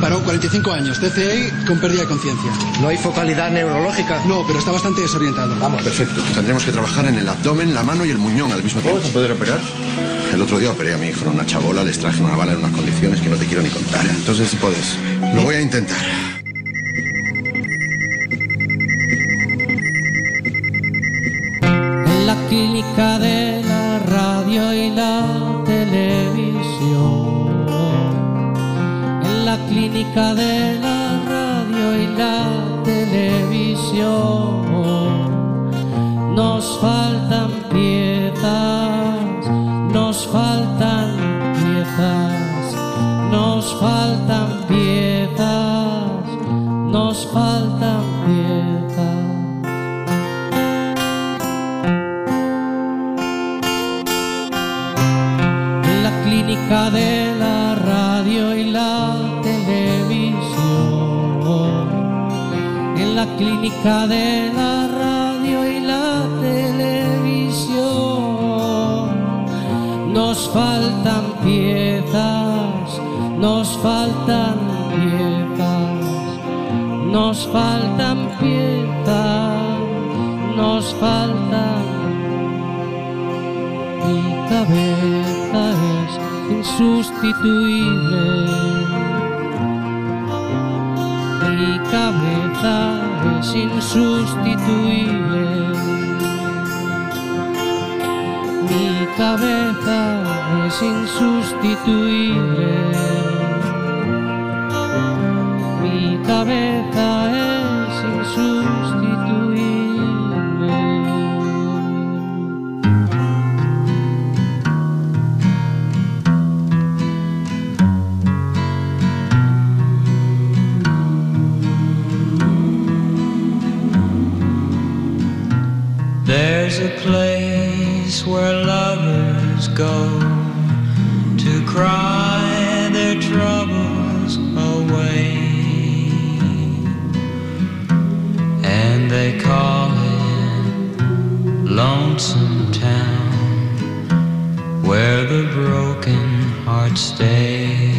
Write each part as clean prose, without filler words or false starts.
paró, 45 años, TCA con pérdida de conciencia. ¿No hay focalidad neurológica? No, pero está bastante desorientado. Vamos. Perfecto. Tendremos que trabajar en el abdomen, la mano y el muñón al mismo tiempo. ¿Vamos a poder operar? El otro día operé a mi hijo, una chabola, les traje una bala en unas condiciones que no te quiero ni contar. Entonces, si puedes, lo voy a intentar. En la clínica de la radio y la televisión, en la clínica de la radio y la televisión, nos faltan piezas, nos faltan piezas, nos faltan piezas, nos faltan piezas. En la clínica de la radio y la televisión, en la clínica de la radio y la televisión, nos faltan piezas, nos faltan piezas, nos faltan piezas, nos faltan. Mi cabeza es insustituible, mi cabeza es insustituible, mi cabeza es insustituible, mi cabeza es insustituible. There's a place where lovers go to cry their troubles away, and they call it Lonesome Town, where the broken hearts stay.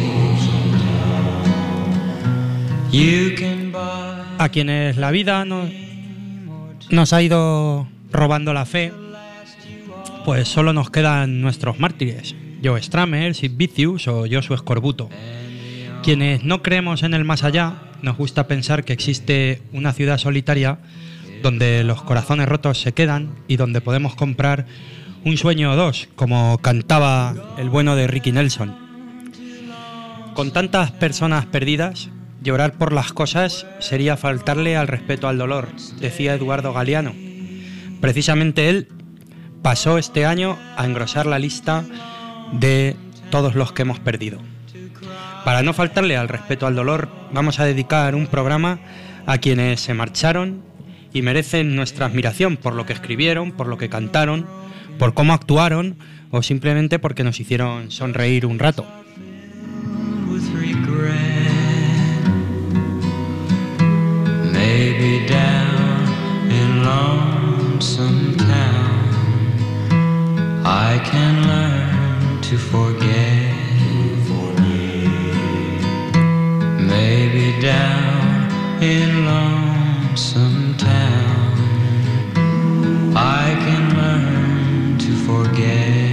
You can buy. A quienes la vida nos ha ido robando la fe, pues solo nos quedan nuestros mártires, Joe Strummer, Sid Vicious o Josué Escorbuto. Quienes no creemos en el más allá, nos gusta pensar que existe una ciudad solitaria donde los corazones rotos se quedan y donde podemos comprar un sueño o dos, como cantaba el bueno de Ricky Nelson. Con tantas personas perdidas, llorar por las cosas sería faltarle al respeto al dolor, decía Eduardo Galeano. Precisamente él pasó este año a engrosar la lista de todos los que hemos perdido. Para no faltarle al respeto al dolor, vamos a dedicar un programa a quienes se marcharon y merecen nuestra admiración por lo que escribieron, por lo que cantaron, por cómo actuaron o simplemente porque nos hicieron sonreír un rato. Maybe down in Lonesome Town I can learn to forget. Maybe down in Lonesome Town I can learn to forget.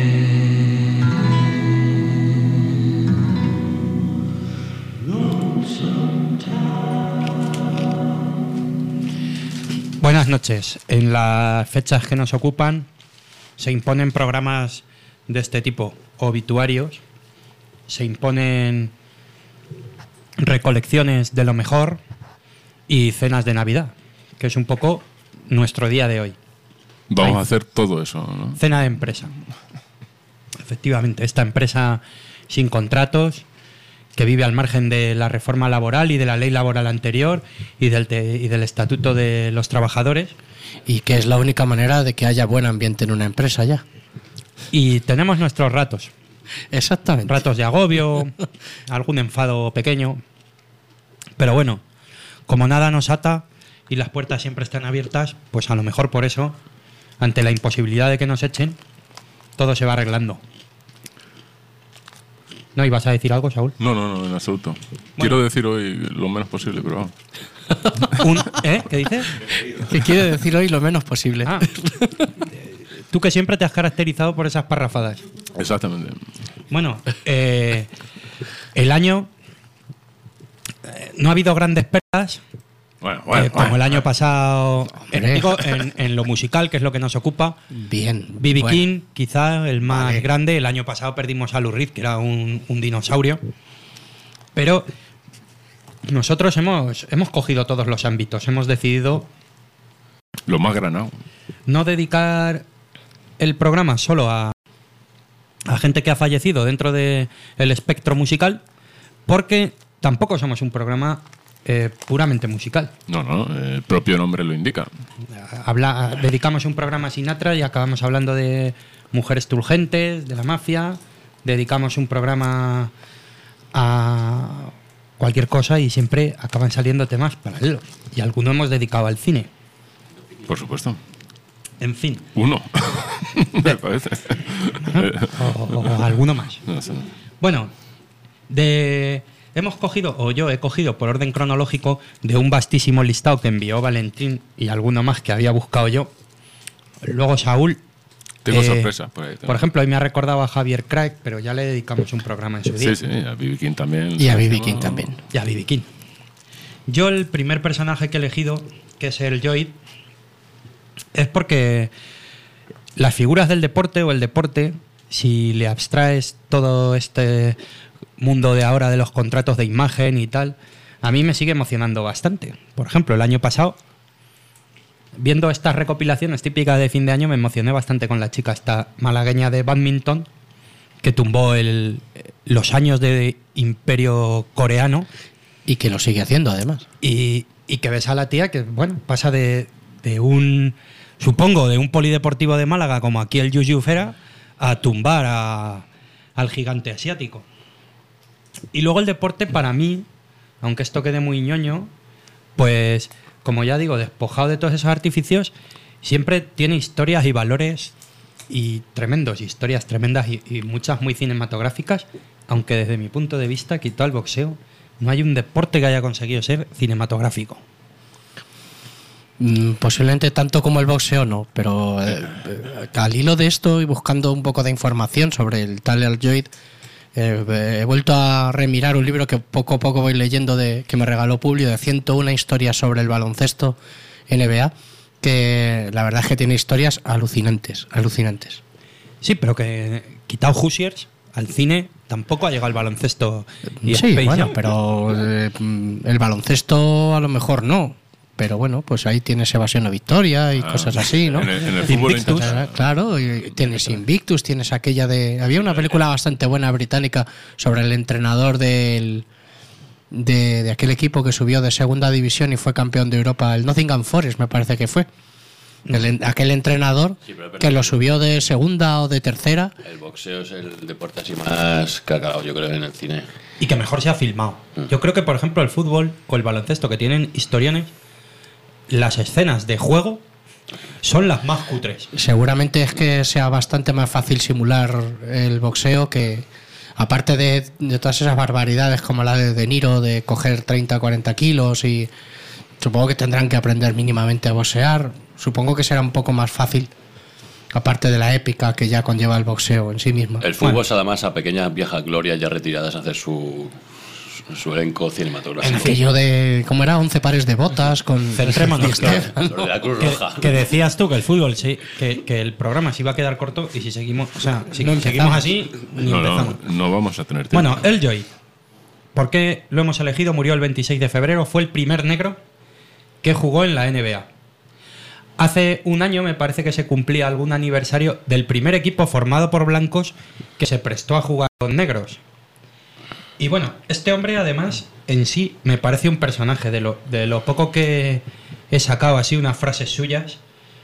Buenas noches. En las fechas que nos ocupan se imponen programas de este tipo, obituarios, se imponen recolecciones de lo mejor y cenas de Navidad, que es un poco nuestro día de hoy. Vamos a hacer todo eso, ¿no? Cena de empresa. Efectivamente, esta empresa sin contratos, que vive al margen de la reforma laboral y de la ley laboral anterior y del estatuto de los trabajadores. Y que es la única manera de que haya buen ambiente en una empresa ya. Y tenemos nuestros ratos. Exactamente. Ratos de agobio, algún enfado pequeño. Pero bueno, como nada nos ata y las puertas siempre están abiertas, pues a lo mejor por eso, ante la imposibilidad de que nos echen, todo se va arreglando. ¿No ibas a decir algo, Saúl? No, en absoluto. Quiero decir hoy lo menos posible, pero vamos. ¿Qué dices? Que quiere decir hoy lo menos posible. Ah. Tú que siempre te has caracterizado por esas parrafadas. Exactamente. Bueno, el año no ha habido grandes perlas. Como el año pasado, en lo musical, que es lo que nos ocupa. Bien. B.B. King, quizá el más grande. El año pasado perdimos a Lou Reed, que era un dinosaurio. Pero nosotros hemos cogido todos los ámbitos. Hemos decidido lo más granado. No dedicar el programa solo a gente que ha fallecido dentro del espectro musical, porque tampoco somos un programa puramente musical. No, el propio nombre lo indica. Dedicamos un programa a Sinatra y acabamos hablando de mujeres turgentes, de la mafia. Dedicamos un programa a cualquier cosa y siempre acaban saliendo temas paralelos. Y alguno hemos dedicado al cine. Por supuesto. En fin. Uno. Me parece. O alguno más. No sé. Bueno, yo he cogido por orden cronológico de un vastísimo listado que envió Valentín y alguno más que había buscado yo. Luego Saúl. Tengo sorpresas por ahí. Por ejemplo, hoy me ha recordado a Javier Craig, pero ya le dedicamos un programa en su día. Sí, a B.B. King también. Y a B.B. King también. Y a B.B. King. Yo el primer personaje que he elegido, que es el Lloyd, es porque las figuras del deporte o el deporte, si le abstraes todo este mundo de ahora de los contratos de imagen y tal, a mí me sigue emocionando bastante. Por ejemplo, el año pasado, viendo estas recopilaciones típicas de fin de año, me emocioné bastante con la chica esta malagueña de badminton que tumbó los años de imperio coreano. Y que lo sigue haciendo, además. Y que ves a la tía que, bueno, pasa de un polideportivo de Málaga, como aquí el Yuyu Fera, a tumbar al gigante asiático. Y luego el deporte, para mí, aunque esto quede muy ñoño, pues, como ya digo, despojado de todos esos artificios, siempre tiene historias y valores historias tremendas y muchas muy cinematográficas, aunque desde mi punto de vista, quitado el boxeo, no hay un deporte que haya conseguido ser cinematográfico. Posiblemente tanto como el boxeo no, pero al hilo de esto y buscando un poco de información sobre el Tyler Lloyd, he vuelto a remirar un libro que poco a poco voy leyendo que me regaló Publio, de 101 historias sobre el baloncesto NBA, que la verdad es que tiene historias alucinantes. Sí, pero que quitado Hoosiers, al cine tampoco ha llegado el baloncesto. Y sí, Space bueno, Jam. pero el baloncesto a lo mejor no. Pero bueno, pues ahí tienes Evasión o Victoria y cosas así, ¿no? En el fútbol Invictus. Claro, y tienes Invictus, tienes aquella de... Había una película bastante buena británica sobre el entrenador de aquel equipo que subió de segunda división y fue campeón de Europa, el Nottingham Forest me parece que fue. Aquel entrenador que lo subió de segunda o de tercera. El boxeo es el deporte así más cagado, yo creo, en el cine. Y que mejor se ha filmado. Yo creo que, por ejemplo, el fútbol o el baloncesto, que tienen historiones, las escenas de juego son las más cutres. Seguramente es que sea bastante más fácil simular el boxeo, que aparte de todas esas barbaridades como la de Niro, de coger 30 o 40 kilos, y supongo que tendrán que aprender mínimamente a boxear. Supongo que será un poco más fácil, aparte de la épica que ya conlleva el boxeo en sí mismo. El fútbol es además a pequeñas viejas glorias ya retiradas a hacer su elenco cinematográfico. En aquello de, ¿cómo era? 11 pares de botas con... Centrémonos. Lo de la Cruz Roja. Que decías tú que el fútbol, sí, que el programa se iba a quedar corto, y si seguimos, o sea, si No seguimos empezamos. así, ni empezamos. No vamos a tener tiempo. Bueno, el Joy, ¿por qué lo hemos elegido? Murió el 26 de febrero, fue el primer negro que jugó en la NBA. Hace un año me parece que se cumplía algún aniversario del primer equipo formado por blancos que se prestó a jugar con negros. Y bueno, este hombre además en sí me parece un personaje. De lo poco que he sacado así unas frases suyas,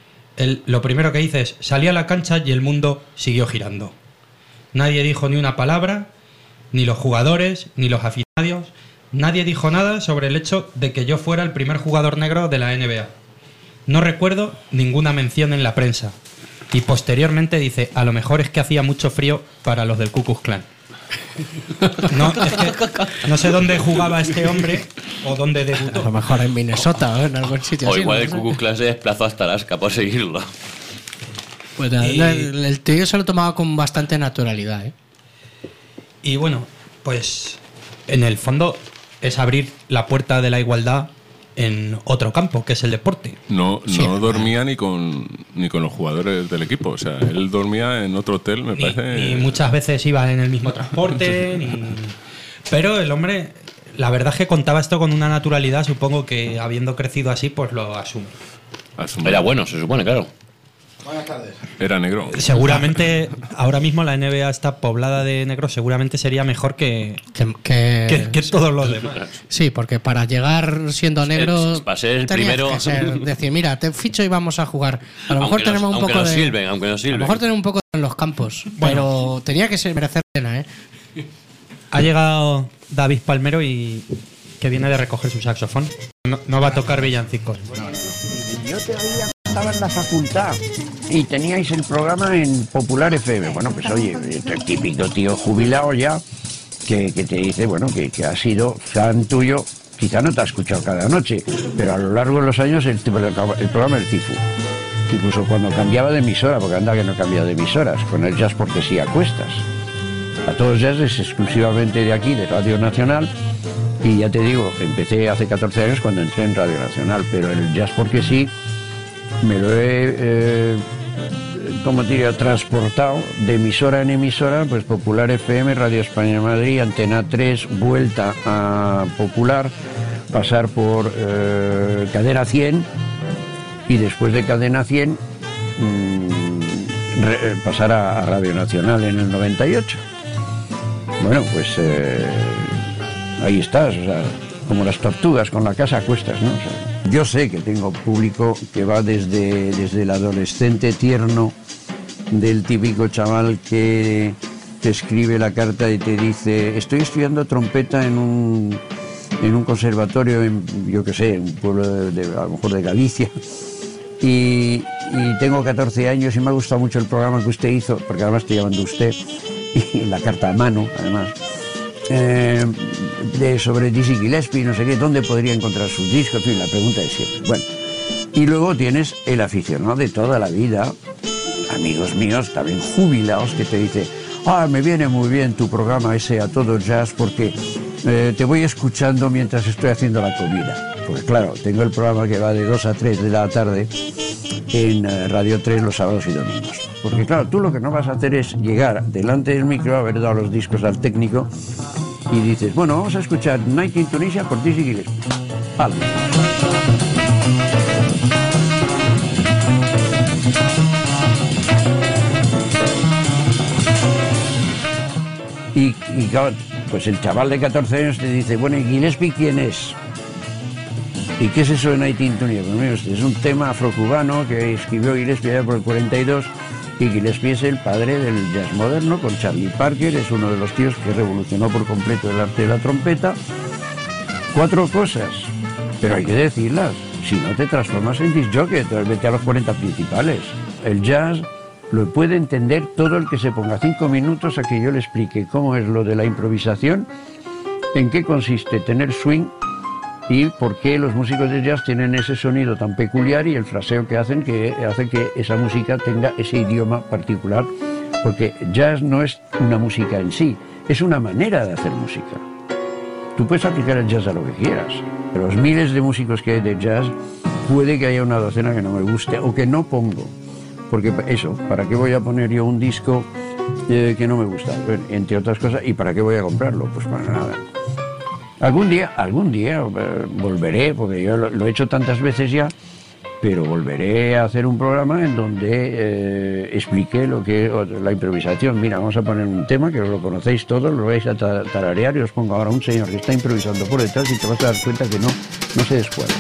lo primero que dice es: salí a la cancha y el mundo siguió girando. Nadie dijo ni una palabra, ni los jugadores, ni los aficionados. Nadie dijo nada sobre el hecho de que yo fuera el primer jugador negro de la NBA. No recuerdo ninguna mención en la prensa. Y posteriormente dice: a lo mejor es que hacía mucho frío para los del Ku Klux Klan. No, es que no sé dónde jugaba este hombre o dónde debutó. A lo mejor en Minnesota o en algún sitio O así. igual ¿no? el Ku Klux Klan se desplazó hasta Alaska por seguirlo. Pues nada, el tío se lo tomaba con bastante naturalidad, ¿eh? Y bueno, pues en el fondo es abrir la puerta de la igualdad en otro campo, que es el deporte. No Sí. dormía ni con los jugadores del equipo. O sea, él dormía en otro hotel, me parece. Ni muchas veces iba en el mismo transporte, pero el hombre, la verdad es que contaba esto con una naturalidad, supongo que habiendo crecido así, pues lo asume. Era bueno, se supone, claro. Buenas tardes. Era negro. Seguramente ahora mismo la NBA está poblada de negros, seguramente sería mejor que todos los demás. Sí, porque para llegar siendo negro Para ser el tenías primero- que decir, mira, te ficho y vamos a jugar. A lo mejor Aunque tenemos un aunque poco nos de sirven, aunque nos a lo sirven. mejor tenemos un poco en los campos, pero tenía que ser merecer pena, ¿eh? Ha llegado David Palmero y que viene de recoger su saxofón. No va a tocar villancicos. Yo te oía cuando estaba en la facultad y teníais el programa en Popular FM. Bueno, pues oye, el típico tío jubilado ya que te dice, bueno, que ha sido fan tuyo. Quizá no te ha escuchado cada noche, pero a lo largo de los años el programa del Tifu. Incluso cuando cambiaba de emisora, porque anda que no cambia de emisoras, con el jazz porque sí a cuestas. A todos jazz es exclusivamente de aquí, de Radio Nacional. Y ya te digo, empecé hace 14 años cuando entré en Radio Nacional, pero el jazz porque sí me lo he, como diría, transportado de emisora en emisora, pues Popular FM, Radio España Madrid, Antena 3, vuelta a Popular, pasar por Cadena 100 y después de Cadena 100 pasar a Radio Nacional en el 98. Bueno, pues ahí estás, o sea, como las tortugas con la casa a cuestas, ¿no? O sea, yo sé que tengo público que va desde el adolescente tierno del típico chaval que te escribe la carta y te dice, estoy estudiando trompeta en un conservatorio, yo qué sé, en un pueblo a lo mejor de Galicia, y tengo 14 años y me ha gustado mucho el programa que usted hizo, porque además te llaman de usted, y la carta a mano, además. Sobre Dizzy Gillespie, no sé qué, dónde podría encontrar sus discos, en fin, la pregunta es siempre. Bueno, y luego tienes el aficionado de toda la vida, amigos míos, también jubilados, que te dice, me viene muy bien tu programa ese A Todo Jazz porque te voy escuchando mientras estoy haciendo la comida. Porque claro, tengo el programa que va de 2 a 3 de la tarde en Radio 3 los sábados y domingos. Porque claro, tú lo que no vas a hacer es llegar delante del micro, haber dado los discos al técnico y dices, bueno, vamos a escuchar Night in Tunisia por Dizzy Gillespie. Vale. Y claro, pues el chaval de 14 años te dice, bueno, ¿y Gillespie quién es? ¿Y qué es eso de Night in Tunisia? Pues mira, es un tema afrocubano que escribió Gillespie allá por el 42, y Gillespie es el padre del jazz moderno, con Charlie Parker, es uno de los tíos que revolucionó por completo el arte de la trompeta. 4 cosas, pero hay que decirlas, si no te transformas en disc jockey, entonces vete a los 40 principales. El jazz lo puede entender todo el que se ponga 5 minutos a que yo le explique cómo es lo de la improvisación, en qué consiste tener swing y por qué los músicos de jazz tienen ese sonido tan peculiar y el fraseo que hacen que hace que esa música tenga ese idioma particular, porque jazz no es una música en sí, es una manera de hacer música. Tú puedes aplicar el jazz a lo que quieras, pero los miles de músicos que hay de jazz, puede que haya una docena que no me guste o que no pongo, porque eso, ¿para qué voy a poner yo un disco que no me gusta? Entre otras cosas, ¿y para qué voy a comprarlo? Pues para nada. Algún día volveré, porque yo lo he hecho tantas veces ya, pero volveré a hacer un programa en donde explique lo que es la improvisación. Mira, vamos a poner un tema que lo conocéis todos, lo vais a tararear y os pongo ahora un señor que está improvisando por detrás y te vas a dar cuenta que no se descuadra.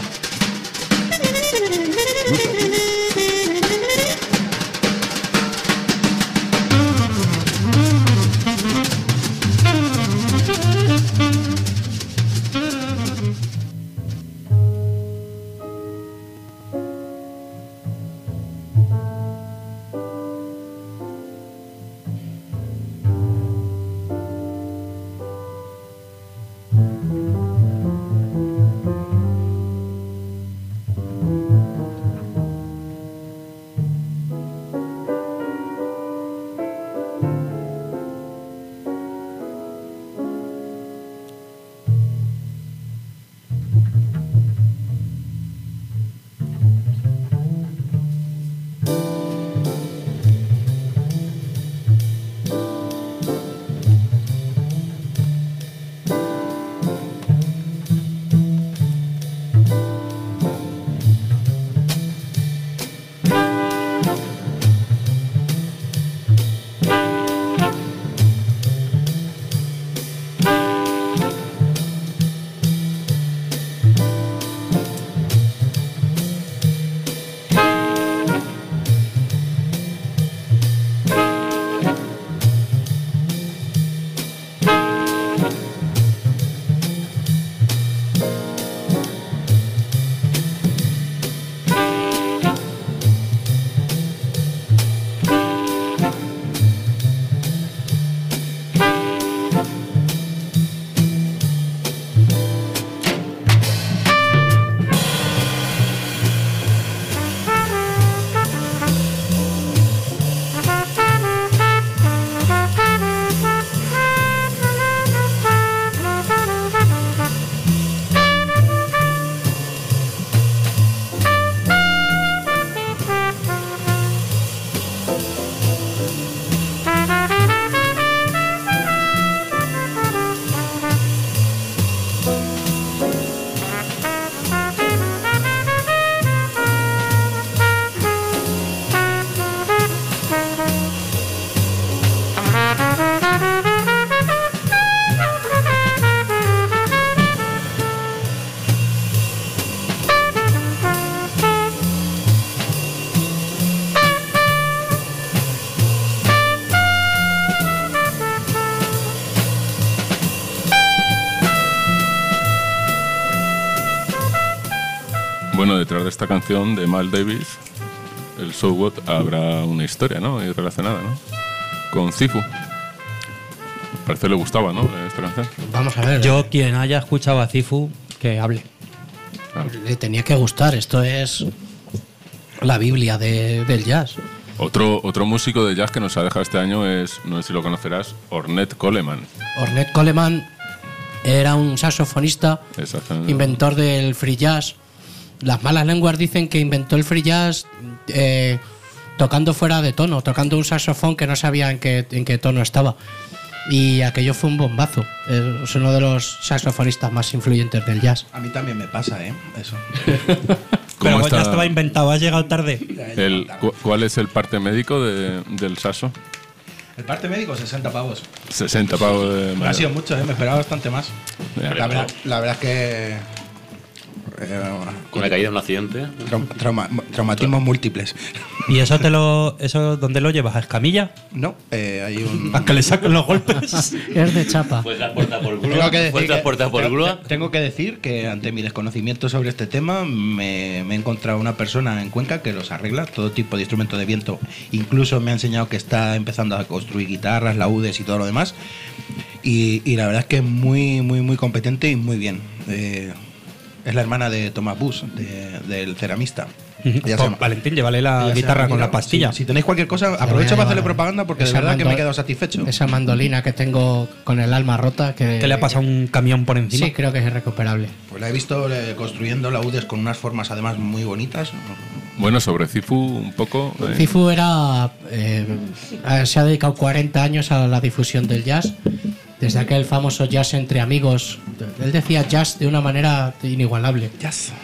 Bueno, detrás de esta canción de Miles Davis, el So What, habrá una historia, ¿no? Y relacionada, ¿no? Con Cifu. Parece que le gustaba, ¿no? Esta canción. Vamos a ver. Yo, quien haya escuchado a Cifu, que hable. Le tenía que gustar. Esto es la Biblia del jazz. Otro músico de jazz que nos ha dejado este año es, no sé si lo conocerás, Ornette Coleman. Ornette Coleman era un saxofonista, inventor del free jazz. Las malas lenguas dicen que inventó el free jazz tocando fuera de tono, tocando un saxofón que no sabía en qué tono estaba. Y aquello fue un bombazo. Es uno de los saxofonistas más influyentes del jazz. A mí también me pasa, eso. Pero ya estaba inventado, has llegado tarde. ¿Cuál es el parte médico del saxo? El parte médico, 60 pavos. 60 pavos de ha sido mucho, me esperaba bastante más. La verdad es que... Una caída, un accidente. Traumatismos múltiples. ¿Y eso dónde lo llevas? ¿A escamilla? No, hay un... ¿A que le saquen los golpes? Es de chapa. ¿Fue transportada por grúa? Tengo que decir que ante mi desconocimiento sobre este tema me he encontrado una persona en Cuenca que los arregla, todo tipo de instrumento de viento. Incluso me ha enseñado que está empezando a construir guitarras, laúdes y todo lo demás. Y la verdad es que es muy, muy, muy competente y muy bien. Es la hermana de Thomas Bush, del ceramista. Valentín, llévale la guitarra con la pastilla. Si tenéis cualquier cosa, aprovecho para hacerle propaganda porque de verdad que me he quedado satisfecho. Esa mandolina que tengo con el alma rota. ¿Que le ha pasado un camión por encima? Sí, creo que es irrecuperable. Pues la he visto construyendo laúdes con unas formas además muy bonitas. Bueno, sobre Cifu un poco. Cifu se ha dedicado 40 años a la difusión del jazz. Desde aquel famoso jazz entre amigos. Él decía jazz de una manera inigualable. Jazz.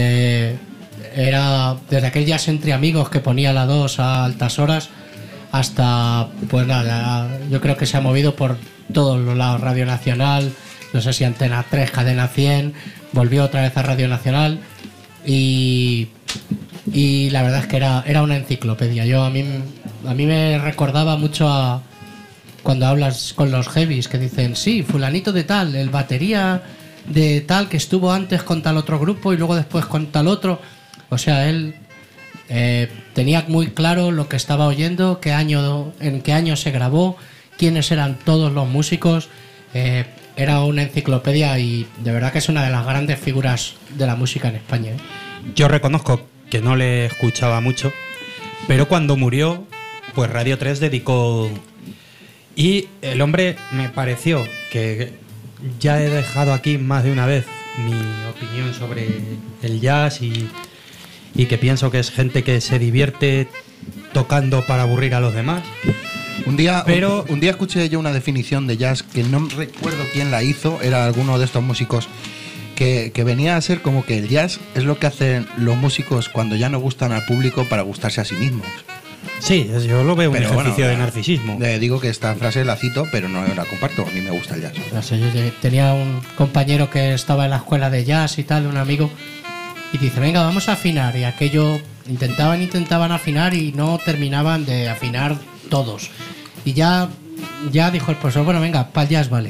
Era desde aquel jazz entre amigos que ponía la 2 a altas horas hasta, pues nada, yo creo que se ha movido por todos los lados. Radio Nacional, no sé si Antena 3, Cadena 100, volvió otra vez a Radio Nacional y la verdad es que era una enciclopedia. A mí me recordaba mucho a cuando hablas con los heavies que dicen, sí, fulanito de tal, el batería de tal que estuvo antes con tal otro grupo y luego después con tal otro. O sea, él tenía muy claro lo que estaba oyendo, en qué año se grabó, quiénes eran todos los músicos. Era una enciclopedia y de verdad que es una de las grandes figuras de la música en España. Yo reconozco que no le escuchaba mucho, pero cuando murió, pues Radio 3 dedicó... Y el hombre me pareció que ya he dejado aquí más de una vez mi opinión sobre el jazz y que pienso que es gente que se divierte tocando para aburrir a los demás. Un día escuché yo una definición de jazz que no recuerdo quién la hizo, era alguno de estos músicos que venía a ser como que el jazz es lo que hacen los músicos cuando ya no gustan al público para gustarse a sí mismos. Sí, yo lo veo un ejercicio de narcisismo. Digo que esta frase la cito, pero no la comparto. A mí me gusta el jazz. Yo tenía un compañero que estaba en la escuela de jazz y tal, un amigo, y dice, venga, vamos a afinar. Y aquello intentaban afinar y no terminaban de afinar todos. Y ya dijo el profesor, bueno, venga, para el jazz vale.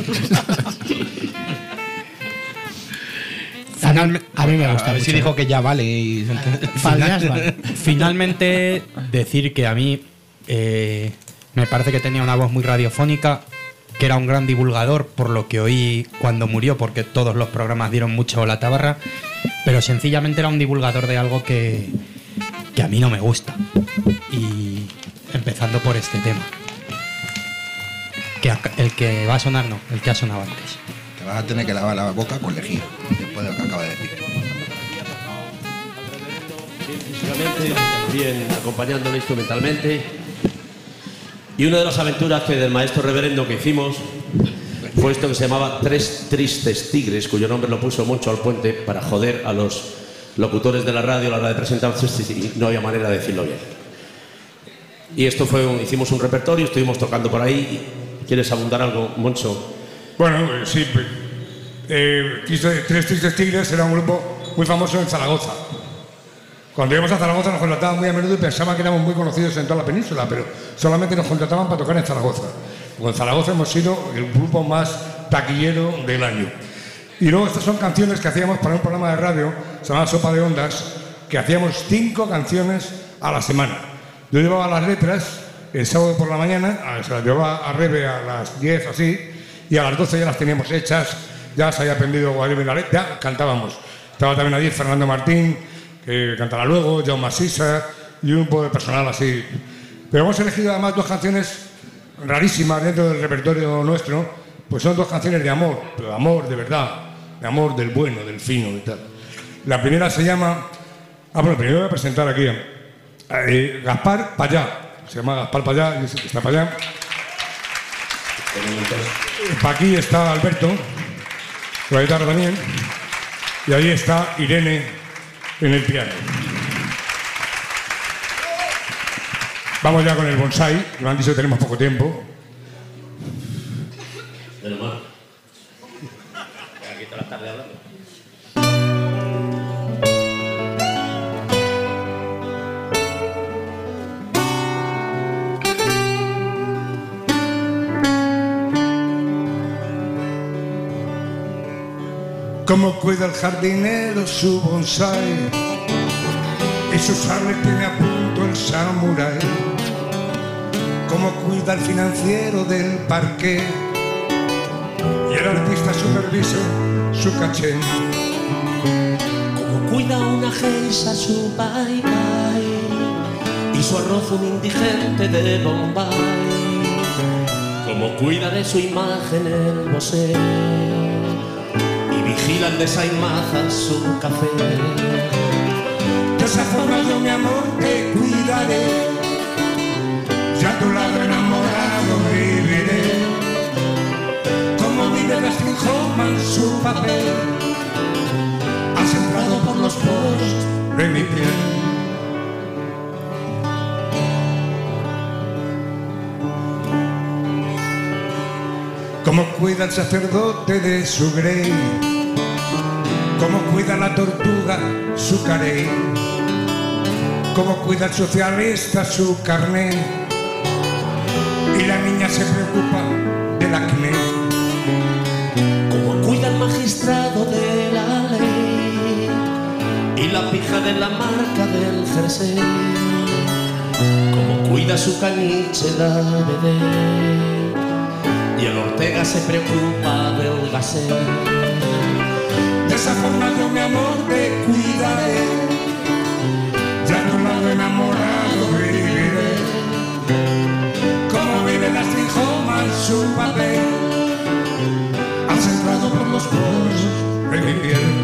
A mí me gusta. A ver si dijo que ya vale. Y... Finalmente, decir que a mí me parece que tenía una voz muy radiofónica, que era un gran divulgador, por lo que oí cuando murió, porque todos los programas dieron mucho la tabarra, pero sencillamente era un divulgador de algo que a mí no me gusta. Y empezando por este tema. Que el que va a sonar no, el que ha sonado antes. Te vas a tener que lavar la boca con lejía, después de lo que acaba de decir. Bien, acompañándolo instrumentalmente. Y una de las aventuras del maestro reverendo que hicimos fue esto que se llamaba Tres Tristes Tigres, cuyo nombre lo puso Moncho Alpuente para joder a los locutores de la radio a la hora de presentar, y no había manera de decirlo bien. Y esto hicimos un repertorio, estuvimos tocando por ahí. ¿Quieres abundar algo, Moncho? Bueno, sí. Tres Tristes Tigres era un grupo muy famoso en Zaragoza. Cuando íbamos a Zaragoza nos contrataban muy a menudo y pensaban que éramos muy conocidos en toda la península, pero solamente nos contrataban para tocar en Zaragoza. Porque en Zaragoza hemos sido el grupo más taquillero del año. Y luego estas son canciones que hacíamos para un programa de radio, se llamaba Sopa de Ondas, que hacíamos 5 canciones a la semana. Yo llevaba las letras el sábado por la mañana, se las llevaba a Rebe a las 10 o así, y a las 12 ya las teníamos hechas, ya se había aprendido Guadalupe la letra, ya cantábamos. Estaba también allí Fernando Martín, que cantará luego, Jaume Sisa y un poco de personal así. Pero hemos elegido además 2 canciones rarísimas dentro del repertorio nuestro, pues son 2 canciones de amor, pero de amor de verdad, de amor del bueno, del fino y tal. La primera se llama... bueno, primero voy a presentar aquí a Gaspar Payá. Se llama Gaspar Payá, está para allá. Para aquí está Alberto, la guitarra también. Y ahí está Irene en el piano. Vamos ya con el bonsai, que me han dicho que tenemos poco tiempo. De lo malo. Aquí toda la tarde hablando. Cómo cuida el jardinero su bonsai y su sable tiene a punto el samurái. Cómo cuida el financiero del parque y el artista supervisa su caché. Cómo cuida una geisha su bye bye y su arroz un indigente de Bombay. Cómo cuida de su imagen el bosé y vigila el desaimaza su café. De esa forma yo mi amor te cuidaré, y a tu lado enamorado viviré. Como vive la Stringhoma en su papel, has entrado por los poros de mi piel. Como cuida el sacerdote de su grey, como cuida la tortuga su carey, como cuida el socialista su carné, y la niña se preocupa del acné. Como cuida el magistrado de la ley y la pija de la marca del jersey. Como cuida su caniche la bebé y el Ortega se preocupa del gasé. De esa forma yo mi amor te cuidaré, y a tu lado enamorado viviré. Como vive la Stringhoma en su papel, has entrado por los poros de mi piel.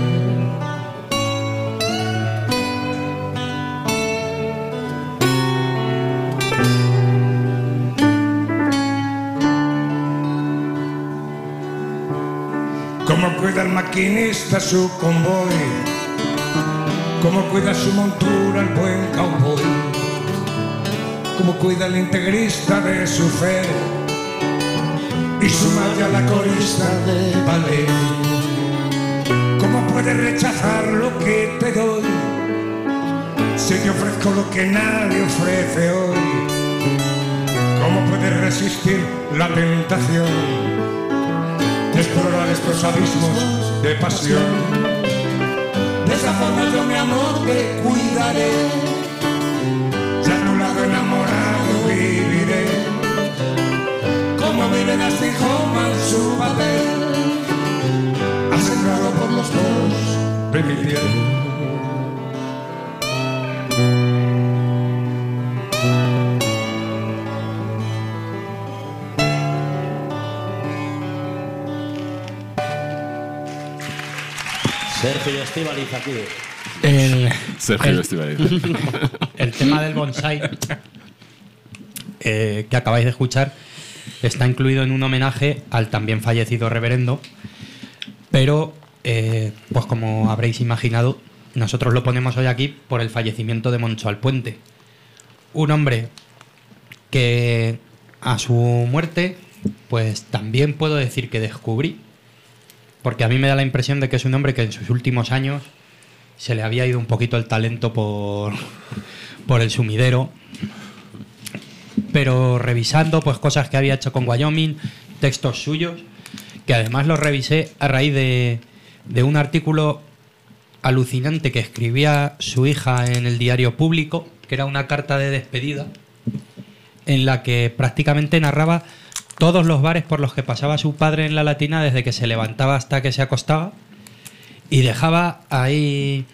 Como cuida el maquinista su convoy, como cuida su montura el buen cowboy, como cuida el integrista de su fe y su madre a la corista de ballet. ¿Cómo puedes rechazar lo que te doy si te ofrezco lo que nadie ofrece hoy? ¿Cómo puedes resistir la tentación de explorar estos abismos de pasión? De esa forma yo mi amor te cuidaré, y a tu lado enamorado viviré. Como vive la Stringhoma en su papel, has entrado por los poros de mi piel. Sergio Estíbaliz aquí. Sergio Estíbaliz. El tema del bonsai que acabáis de escuchar está incluido en un homenaje al también fallecido reverendo, pero pues como habréis imaginado, nosotros lo ponemos hoy aquí por el fallecimiento de Moncho Alpuente, un hombre que a su muerte pues también puedo decir que descubrí, porque a mí me da la impresión de que es un hombre que en sus últimos años se le había ido un poquito el talento por el sumidero, pero revisando pues cosas que había hecho con Wyoming, textos suyos, que además los revisé a raíz de un artículo alucinante que escribía su hija en el diario Público, que era una carta de despedida en la que prácticamente narraba todos los bares por los que pasaba su padre en la Latina desde que se levantaba hasta que se acostaba, y dejaba ahí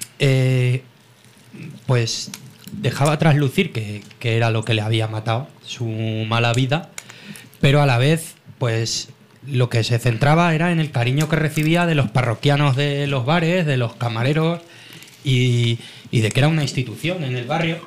pues dejaba traslucir que era lo que le había matado, su mala vida, pero a la vez pues lo que se centraba era en el cariño que recibía de los parroquianos de los bares, de los camareros, y de que era una institución en el barrio.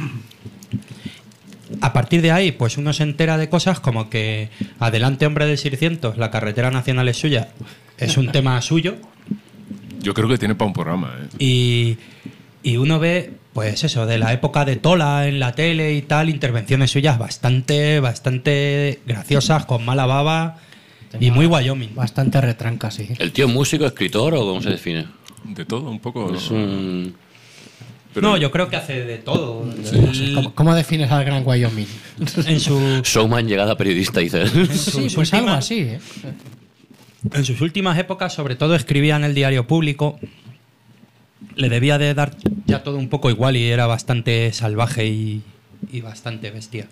A partir de ahí, pues uno se entera de cosas como que Adelante, hombre del 600, la carretera nacional es suya, es un tema suyo. Yo creo que tiene para un programa, ¿eh? Y uno ve, pues eso, de la época de Tola en la tele y tal, intervenciones suyas bastante graciosas, con mala baba y muy Wyoming. Bastante retranca, sí. ¿El tío músico, escritor o cómo se define? De todo, un poco. Es un... Pero... No, yo creo que hace de todo. Sí. ¿Cómo defines al Gran Wyoming? En su... Showman, llegada periodista, dice. Sí, pues algo así, ¿eh? En sus últimas épocas, sobre todo, escribía en el diario Público. Le debía de dar ya todo un poco igual y era bastante salvaje y bastante bestia.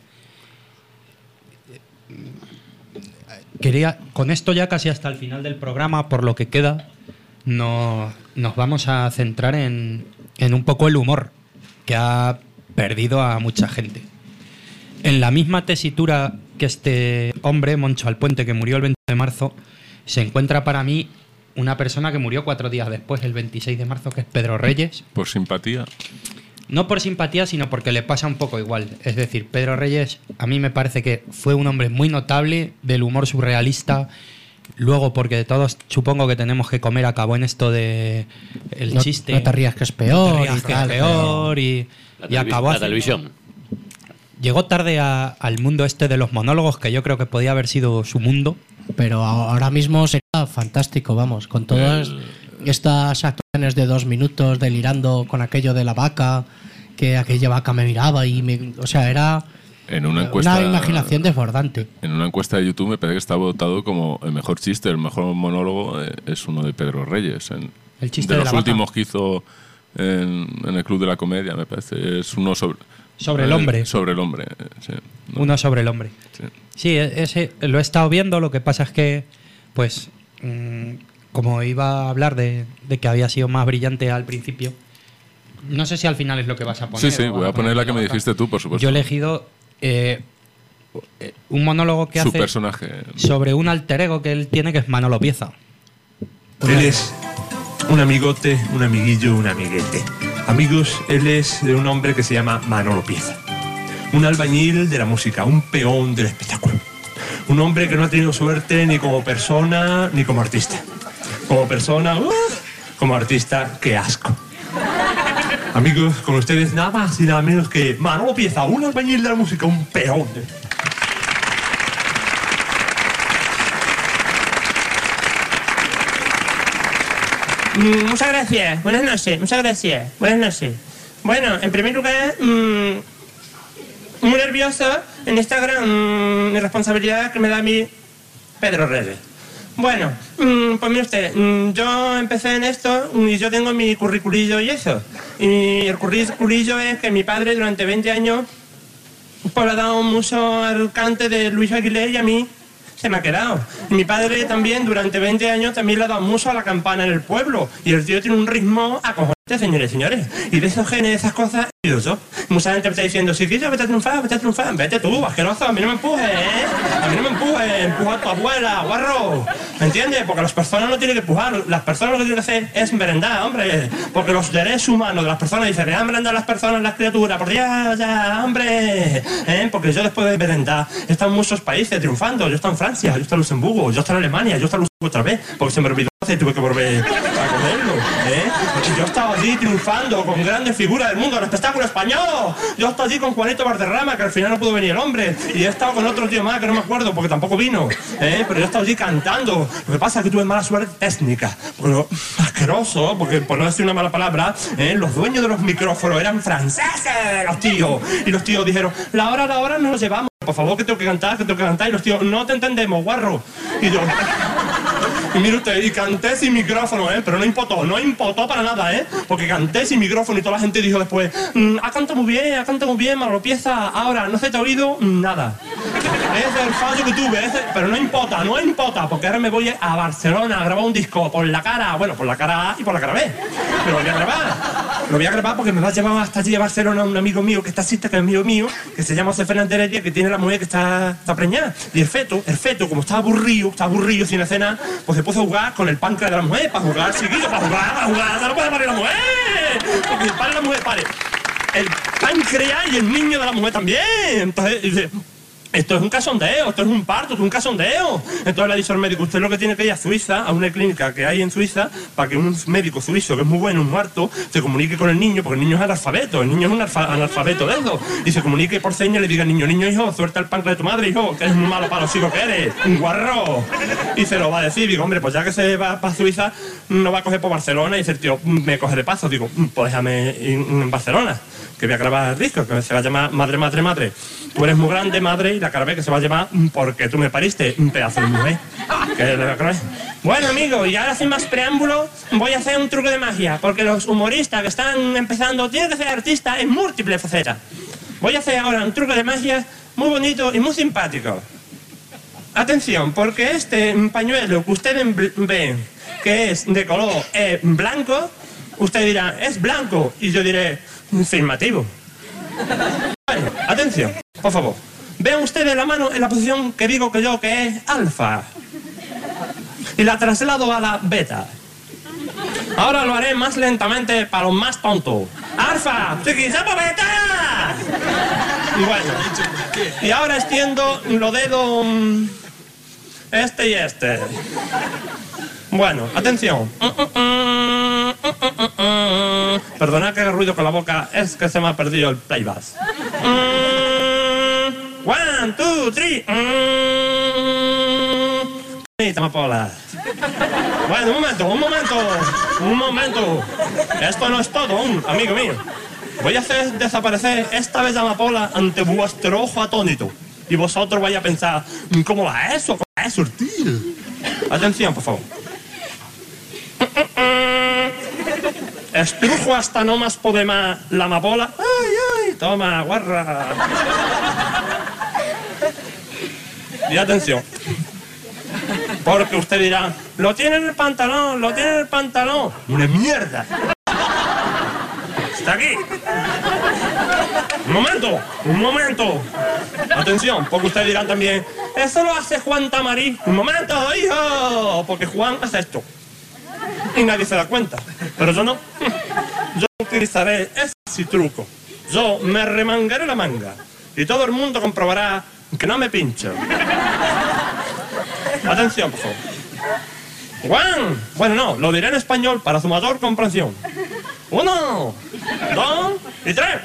Con esto ya casi hasta el final del programa, por lo que queda, nos vamos a centrar en un poco el humor, que ha perdido a mucha gente. En la misma tesitura que este hombre, Moncho Alpuente, que murió el 20 de marzo, se encuentra para mí una persona que murió 4 días después, el 26 de marzo, que es Pedro Reyes. ¿Por simpatía? No por simpatía, sino porque le pasa un poco igual. Es decir, Pedro Reyes a mí me parece que fue un hombre muy notable del humor surrealista. Luego, porque todos supongo que tenemos que comer, acabó en esto de el chiste. No te rías que es peor. No te rías que es peor y acabó la televisión. Llegó tarde al mundo este de los monólogos, que yo creo que podía haber sido su mundo. Pero ahora mismo sería fantástico, vamos, con todas estas actuaciones de 2 minutos delirando con aquello de la vaca, que aquella vaca me miraba y o sea, era en una encuesta, una imaginación desbordante. En una encuesta de YouTube me parece que está votado como el mejor chiste, el mejor monólogo es uno de Pedro Reyes. El chiste de de los la últimos vaca que hizo en el Club de la Comedia, me parece. Es uno sobre el hombre. Sobre el hombre, sí. Uno sobre el hombre. Sí, ese lo he estado viendo, lo que pasa es que, pues, como iba a hablar de que había sido más brillante al principio, no sé si al final es lo que vas a poner. Sí, voy a poner la que me dijiste tú, por supuesto. Yo he elegido un monólogo que su hace personaje sobre un alter ego que él tiene, que es Manolo Pieza. Él es un amigote, un amiguillo, un amiguete. Amigos, él es un hombre que se llama Manolo Pieza. Un albañil de la música, un peón del espectáculo. Un hombre que no ha tenido suerte ni como persona ni como artista. Como persona, como artista, qué asco. Amigos, con ustedes nada más y nada menos que Manolo Pieza, un albañil de la música, un peón. Muchas gracias. Buenas noches. Muchas gracias. Buenas noches. Bueno, en primer lugar, muy nervioso en esta gran responsabilidad que me da a mí Pedro Reyes. Bueno, pues mire usted, yo empecé en esto y yo tengo mi curriculillo y eso. Y el curriculillo es que mi padre durante 20 años pues le ha dado mucho al cante de Luis Aguilé y a mí se me ha quedado. Y mi padre también durante 20 años también le ha dado mucho a la campana en el pueblo. Y el tío tiene un ritmo acojonante, señores y señores. Y de esos genes, de esas cosas, yo. Mucha gente me está diciendo, si quieres vete a triunfar, vete a triunfar. Vete tú, asqueroso, a mí no me empujes, ¿eh? A mí no me empujes, empuja a tu abuela, guarro. ¿Me entiendes? Porque las personas no tienen que empujar. Las personas lo que tienen que hacer es merendar, hombre. Porque los derechos humanos de las personas dicen, dejan merendar las personas, las criaturas. Por ya, hombre. Porque yo después de merendar he estado en muchos países triunfando. Yo he estado en Francia, yo he estado en Luxemburgo, yo he estado en Alemania, yo he estado en Luxemburgo otra vez. Porque se me olvidó y tuve que volver a comerlo, Porque yo he estado allí triunfando con grandes figuras del mundo del espectáculo español. Yo he estado allí con Juanito Valderrama, que al final no pudo venir el hombre. Y he estado con otro tío más que no me acuerdo porque tampoco vino. Pero yo he estado allí cantando. Lo que pasa es que tuve mala suerte técnica. Pero asqueroso, porque por no decir una mala palabra, los dueños de los micrófonos eran franceses, los tíos. Y los tíos dijeron, la hora nos llevamos. Por favor, que tengo que cantar. Y los tíos, no te entendemos, guarro. Y yo... Y mire usted, y canté sin micrófono, pero no impotó para nada, porque canté sin micrófono y toda la gente dijo después, ha cantado muy bien, Manolo Pieza, ahora no se te ha oído nada. Ese es el fallo que tuve, pero no importa, porque ahora me voy a Barcelona a grabar un disco por la cara A y por la cara B. Pero lo voy a grabar porque me va a llevar hasta allí a Barcelona un amigo mío que está así, que es amigo mío, que se llama José Fernández Heredia, que tiene la mujer que está preñada. Y el feto, como estaba aburrido sin hacer nada, pues se puso a jugar con el páncreas de la mujer, para jugar, chiquillo, para jugar, no puede parir la mujer, porque si pare la mujer, pare el páncreas y el niño de la mujer también. Entonces dice, esto es un casondeo, esto es un parto, esto es un casondeo. Entonces le ha dicho al médico, usted lo que tiene que ir a Suiza, a una clínica que hay en Suiza, para que un médico suizo, que es muy bueno, un muerto, se comunique con el niño, porque el niño es analfabeto, el niño es un analfabeto de eso, y se comunique por señas y le diga al niño, hijo, suelta el páncreas de tu madre, hijo, que eres muy malo para los hijos que eres, un guarro. Y se lo va a decir, digo, hombre, pues ya que se va para Suiza, no va a coger por Barcelona, y dice el tío, me coge de paso, digo, pues déjame ir en Barcelona, que voy a grabar el disco, que se va a llamar Madre. Tú eres muy grande, madre, y la cara B que se va a llamar Porque tú me pariste, un pedazo de mujer. Bueno, amigo, y ahora sin más preámbulo, voy a hacer un truco de magia, porque los humoristas que están empezando tienen que ser artistas en múltiples facetas. Voy a hacer ahora un truco de magia muy bonito y muy simpático. Atención, porque este pañuelo que ustedes ven, que es de color blanco, usted dirá, es blanco, y yo diré, afirmativo. Vale, atención, por favor. Vean ustedes la mano en la posición que digo que es alfa. Y la traslado a la beta. Ahora lo haré más lentamente para los más tontos. ¡Alfa! ¡Chiquisapo beta! Y bueno. Y ahora extiendo los dedos este y este. Bueno, atención. Perdonad que haga ruido con la boca, es que se me ha perdido el playback. 1, 2, 3. Bonita amapola. Bueno, un momento. Esto no es todo, amigo mío. Voy a hacer desaparecer esta bella amapola ante vuestro ojo atónito. Y vosotros vais a pensar, ¿cómo va eso? ¿Cómo va eso, tío? Atención, por favor. Estrujo hasta no más poder más la amapola. ¡Ay! Toma, guarra. Y atención. Porque usted dirá, lo tiene en el pantalón. ¡Una mierda! ¡Está aquí! Un momento. Atención, porque ustedes dirán también, eso lo hace Juan Tamarí. Un momento, hijo, porque Juan hace esto. Y nadie se da cuenta. Pero yo no. Yo utilizaré ese truco. Yo me remangaré la manga. Y todo el mundo comprobará que no me pincho. Atención, por favor. Juan. Bueno, no, lo diré en español para su mayor comprensión. 1, 2 y 3.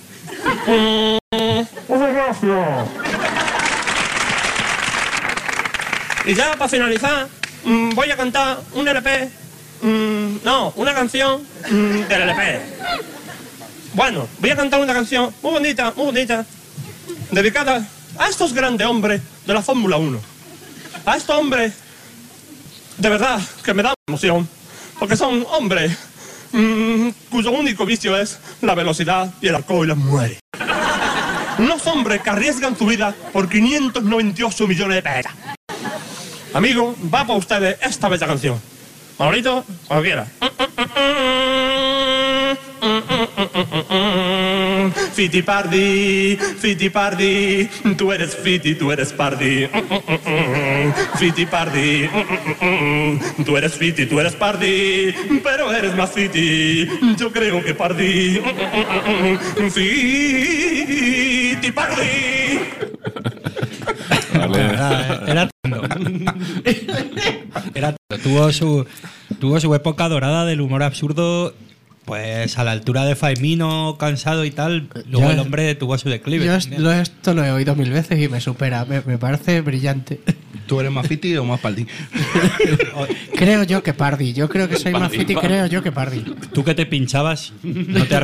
Y ya para finalizar, voy a cantar un LP. Una canción del LP. Bueno, voy a cantar una canción muy bonita, dedicada a estos grandes hombres de la Fórmula 1. A estos hombres, de verdad, que me dan emoción, porque son hombres cuyo único vicio es la velocidad y el alcohol y las mujeres. Unos hombres que arriesgan su vida por 598 millones de pesetas. Amigo, va para ustedes esta bella canción. Manolito, cuando quiera. Fiti pardi, tú eres fiti, tú eres pardi. Fiti pardi, tú eres fiti, tú eres pardi, pero eres más fiti, yo creo que pardi. Fiti pardi. Tuvo su época dorada del humor absurdo, pues a la altura de Faimino, Cansado y tal. Luego el hombre tuvo su declive. Yo esto lo he oído 1000 veces y me supera, me parece brillante. ¿Tú eres más fiti o más pardi? Creo yo que pardi. Yo creo que soy más fiti, creo yo que pardi. Tú que te pinchabas, no te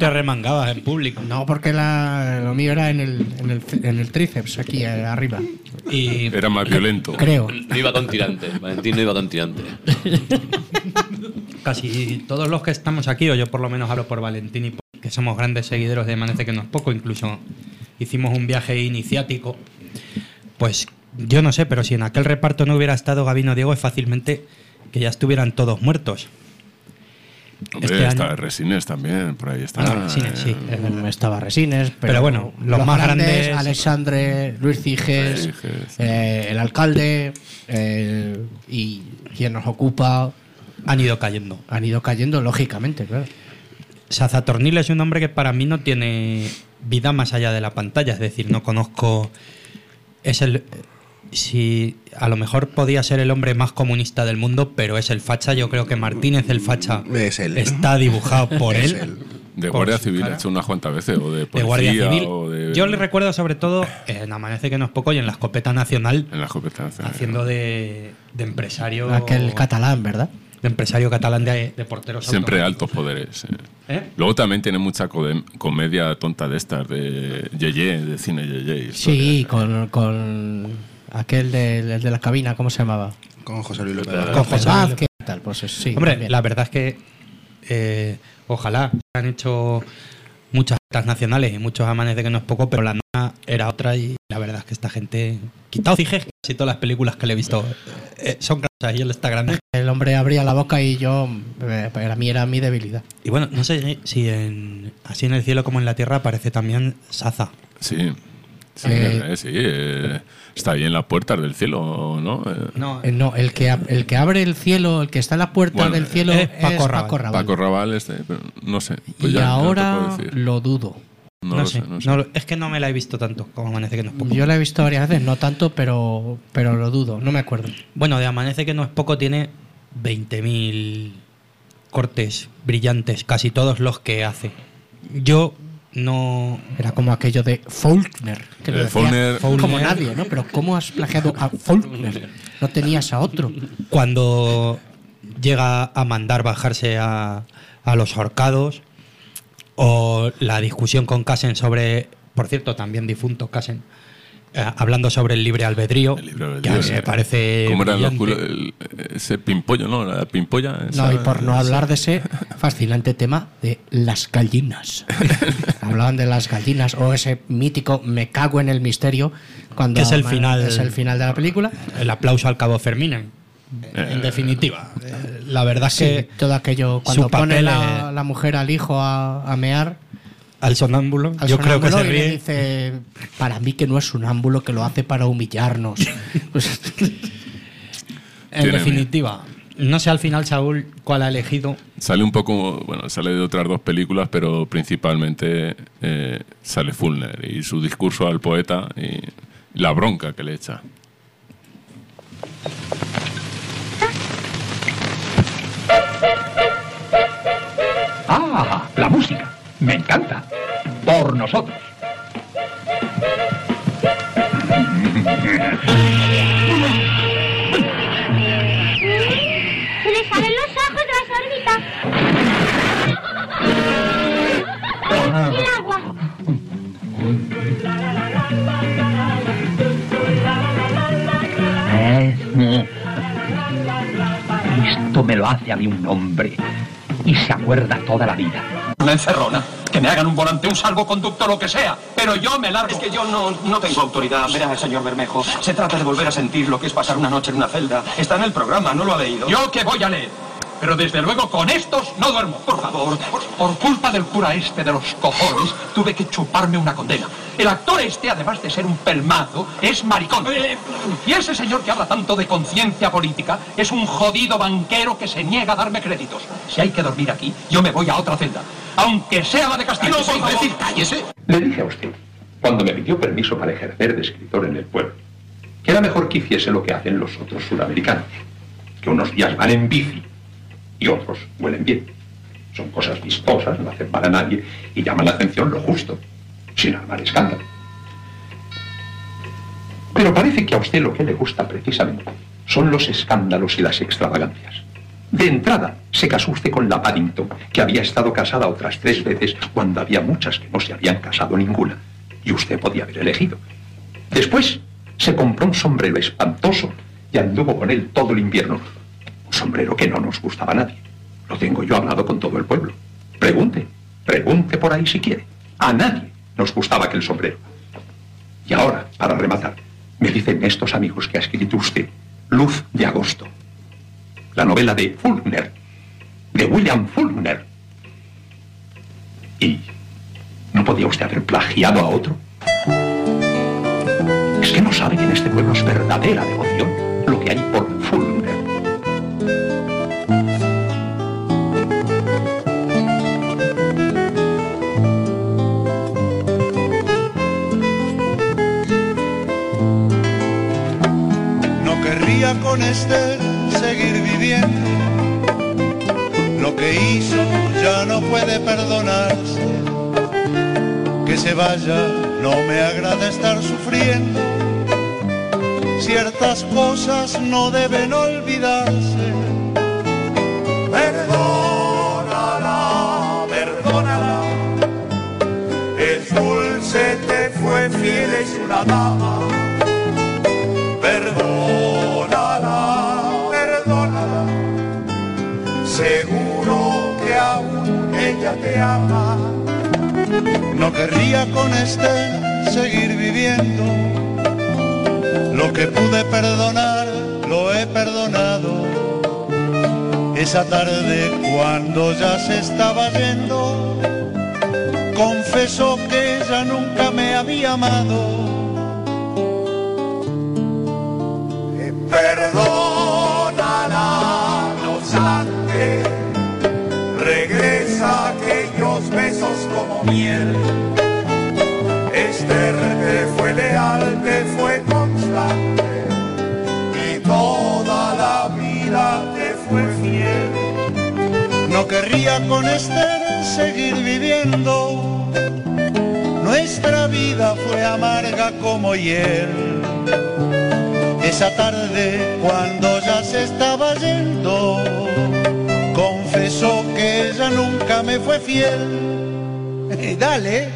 arremangabas en público. No, porque lo mío era en el tríceps, aquí arriba. Y era más violento. Creo. No iba con tirante. Valentín no iba con tirante. Casi todos los que estamos aquí, o yo por lo menos hablo por Valentín y por, que somos grandes seguidores de Amanece que no es poco, incluso hicimos un viaje iniciático, pues yo no sé, pero si en aquel reparto no hubiera estado Gabino Diego, es fácilmente que ya estuvieran todos muertos. Hombre, está Resines también, por ahí está. Resines, sí. Estaba Resines, pero bueno, los más grandes, Alexandre, Luis Ciges, el alcalde y quien nos ocupa han ido cayendo. Han ido cayendo, lógicamente, claro. Sazatornil es un hombre que para mí no tiene vida más allá de la pantalla, es decir, no conozco. Si a lo mejor podía ser el hombre más comunista del mundo, pero es el facha. Yo creo que Martínez el facha es él. Está dibujado por él. De Guardia Civil ha hecho unas cuantas veces, o de policía, de Guardia Civil. O de... Yo le recuerdo sobre todo en Amanece que no es poco y en la Escopeta Nacional. En la Escopeta Nacional. Haciendo de empresario. Aquel catalán, ¿verdad? De empresario catalán de porteros. Siempre altos poderes. Luego también tiene mucha comedia tonta de estas, de Yeye, de cine Yeye. Sí, con aquel de la cabina, ¿cómo se llamaba? Con José Luis López. Con José Vázquez. Tal, pues sí, hombre, también. La verdad es que ojalá han hecho muchas nacionales y muchos Amanece que no es poco, pero la nota era otra y la verdad es que esta gente, quitado Ciges, casi todas las películas que le he visto son grasas y él está grande. El hombre abría la boca y yo, para mí era mi debilidad. Y bueno, no sé si así en el cielo como en la tierra aparece también Saza. Sí. Está ahí en las puertas del cielo, ¿no? No, el que abre el cielo, el que está en las puertas del cielo es Paco Raval. Paco Raval, no sé. Pues y ya, ahora no te lo dudo. No sé. Es que no me la he visto tanto como Amanece que no es poco. Yo la he visto varias veces, no tanto, pero lo dudo, no me acuerdo. Bueno, de Amanece que no es poco tiene 20.000 cortes brillantes, casi todos los que hace. Yo no... Era como aquello de Faulkner, que lo decía como nadie, ¿no? Pero ¿cómo has plagiado a Faulkner? No tenías a otro. Cuando llega a mandar bajarse a los ahorcados, o la discusión con Casen sobre, por cierto, también difunto Casen, hablando sobre el libre albedrío, que a mí me parece ¿cómo era ese pimpollo, no? La pimpolla. No, y por no hablar de ese fascinante tema de las gallinas. Hablaban de las gallinas, o ese mítico me cago en el misterio, cuando es el final de la película. El aplauso al Cabo Fermín, en definitiva. La verdad es que todo aquello, cuando pone la mujer al hijo a mear, al sonámbulo, yo creo que se ríe. Le dice, para mí que no es sonámbulo, que lo hace para humillarnos. Pues, en definitiva, no sé al final, Saúl, cuál ha elegido. Sale un poco, bueno, sale de otras dos películas, pero principalmente sale Fulner y su discurso al poeta y la bronca que le echa. Ah, la música. Me encanta. Por nosotros. Se le salen los ojos de las órbitas. El agua. Esto me lo hace a mí un hombre y se acuerda toda la vida. Una encerrona. Que me hagan un volante, un salvoconducto, lo que sea. Pero yo me largo. Es que yo no tengo autoridad. Verá, señor Bermejo. Se trata de volver a sentir lo que es pasar una noche en una celda. Está en el programa, ¿no lo ha leído? ¿Yo qué voy a leer? Pero desde luego con estos no duermo. Por favor. Por culpa del cura este de los cojones, tuve que chuparme una condena. El actor este, además de ser un pelmazo, es maricón. Y ese señor que habla tanto de conciencia política es un jodido banquero que se niega a darme créditos. Si hay que dormir aquí, yo me voy a otra celda. Aunque sea la de Castillo. No, por decir, cállese. Le dije a usted, cuando me pidió permiso para ejercer de escritor en el pueblo, que era mejor que hiciese lo que hacen los otros sudamericanos, que unos días van en bici y otros huelen bien. Son cosas vistosas, no hacen mal a nadie y llaman la atención lo justo, sin armar escándalo. Pero parece que a usted lo que le gusta precisamente son los escándalos y las extravagancias. De entrada, se casó usted con la Paddington, que había estado casada otras 3 veces cuando había muchas que no se habían casado ninguna, y usted podía haber elegido. Después, se compró un sombrero espantoso y anduvo con él todo el invierno. Un sombrero que no nos gustaba a nadie. Lo tengo yo hablado con todo el pueblo. Pregunte por ahí si quiere. A nadie nos gustaba aquel sombrero. Y ahora, para rematar, me dicen estos amigos que ha escrito usted Luz de Agosto, la novela de Faulkner, de William Faulkner. ¿Y no podía usted haber plagiado a otro? Es que no sabe que en este pueblo es verdadera devoción lo que hay por Faulkner. No querría con Esther seguir viviendo. Lo que hizo ya no puede perdonarse. Que se vaya, no me agrada estar sufriendo. Ciertas cosas no deben olvidarse. Perdónala, perdónala. Es dulce, te fue fiel, es una dama. Perdónala, perdónala. Seguro que aún ella te ama. No querría con Esther seguir viviendo. Lo que pude perdonar, lo he perdonado. Esa tarde cuando ya se estaba yendo, confesó que ella nunca me había amado. Perdónala, no obstante, regresa aquellos besos como miel. Esther te fue leal, te fue constante y toda la vida te fue fiel. No querría con Esther seguir viviendo. Nuestra vida fue amarga como hiel. Esa tarde cuando ya se estaba yendo, confesó que ella nunca me fue fiel. Dale.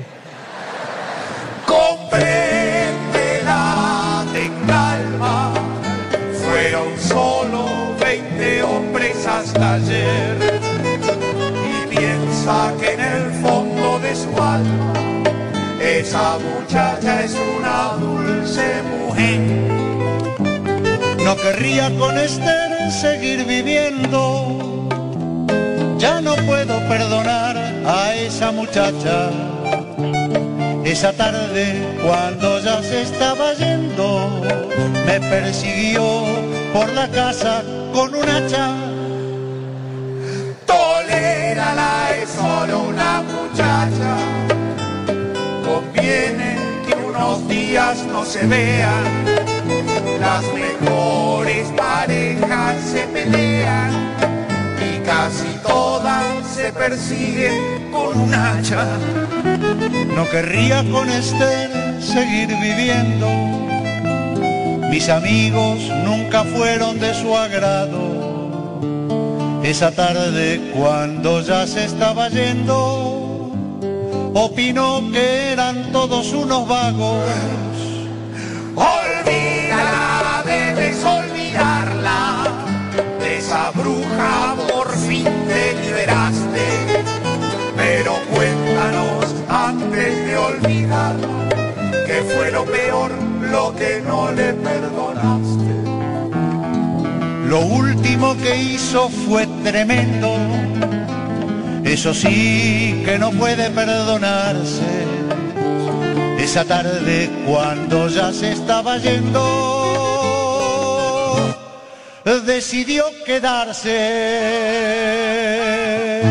Compréndela, ten calma. Fueron solo 20 hombres hasta ayer. Y piensa que en el fondo de su alma esa muchacha es una dulce mujer. No querría con Esther seguir viviendo. Ya no puedo perdonar a esa muchacha. Esa tarde cuando ya se estaba yendo, me persiguió por la casa con un hacha. Tolérala, es solo una muchacha. Conviene que unos días no se vean. Las mejores parejas se pelean y casi todas se persiguen con un hacha. No querría con Esther seguir viviendo. Mis amigos nunca fueron de su agrado. Esa tarde cuando ya se estaba yendo, opinó que eran todos unos vagos. Olvídala, debes olvidarla. De esa bruja por fin te liberaste. Pero cuéntanos antes de olvidarla, ¿qué fue lo peor, lo que no le perdonaste? Lo último que hizo fue tremendo. Eso sí que no puede perdonarse. Esa tarde cuando ya se estaba yendo, decidió quedarse.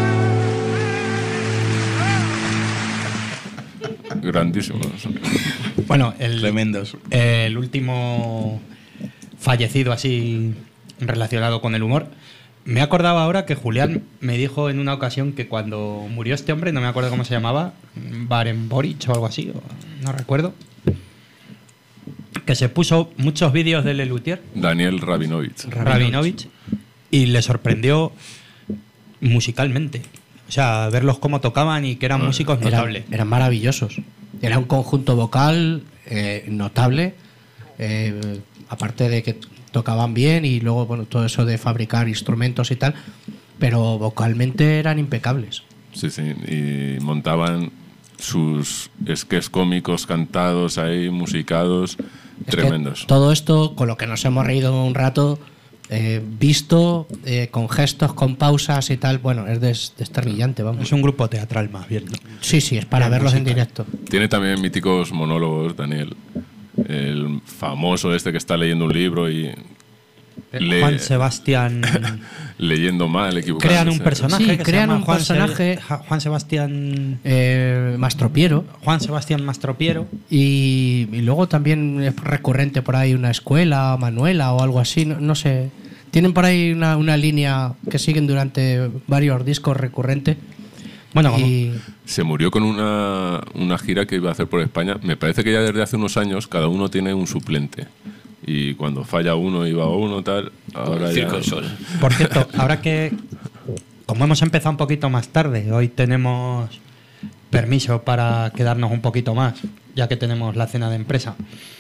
Grandísimos. Bueno, tremendos. El último fallecido así relacionado con el humor. Me acordaba ahora que Julián me dijo en una ocasión que cuando murió este hombre, no me acuerdo cómo se llamaba, Barenborich o algo así, no recuerdo, que se puso muchos vídeos de Lelutier. Daniel Rabinovich. Y le sorprendió musicalmente. O sea, verlos cómo tocaban y que eran músicos notables. Eran maravillosos. Era un conjunto vocal notable, aparte de que tocaban bien y luego bueno, todo eso de fabricar instrumentos y tal, pero vocalmente eran impecables. Sí, sí, y montaban sus sketches cómicos cantados ahí, musicados, tremendos. Todo esto, con lo que nos hemos reído un rato, visto, con gestos, con pausas y tal, bueno, es desternillante, vamos. Es un grupo teatral más bien, ¿no? Sí, sí, es para verlos en directo. Tiene también míticos monólogos, Daniel. El famoso este que está leyendo un libro y... Juan Sebastián... leyendo mal, equivocándose. Crean un personaje sí, que crean se llama un personaje Juan Sebastián Mastropiero. Juan Sebastián Mastropiero. Y luego también es recurrente por ahí una escuela, Manuela o algo así, no sé. Tienen por ahí una línea que siguen durante varios discos recurrentes. Bueno, se murió con una gira que iba a hacer por España. Me parece que ya desde hace unos años cada uno tiene un suplente. Y cuando falla uno y va uno, tal. Ahora ya... Por cierto, ahora que, como hemos empezado un poquito más tarde, hoy tenemos permiso para quedarnos un poquito más, ya que tenemos la cena de empresa.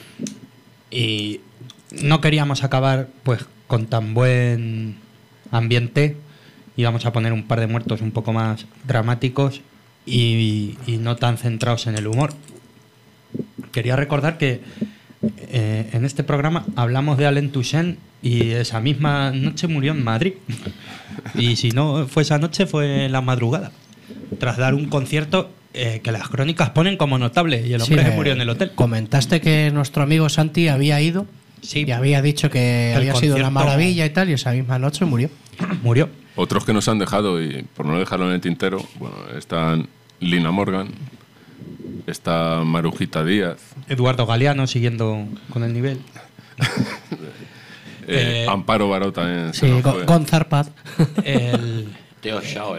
Y no queríamos acabar pues con tan buen ambiente. Íbamos a poner un par de muertos un poco más dramáticos y no tan centrados en el humor. Quería recordar que en este programa hablamos de Alain Toussaint y esa misma noche murió en Madrid. Y si no fue esa noche, fue en la madrugada. Tras dar un concierto que las crónicas ponen como notable y el hombre se murió en el hotel. Comentaste que nuestro amigo Santi había ido y había dicho que había sido una maravilla y tal, y esa misma noche murió. Murió. Otros que nos han dejado, y por no dejarlo en el tintero, bueno, están Lina Morgan, está Marujita Díaz, Eduardo Galeano siguiendo con el nivel. Amparo Baró también. Sí, Gonzarpaz. El Theo Schau,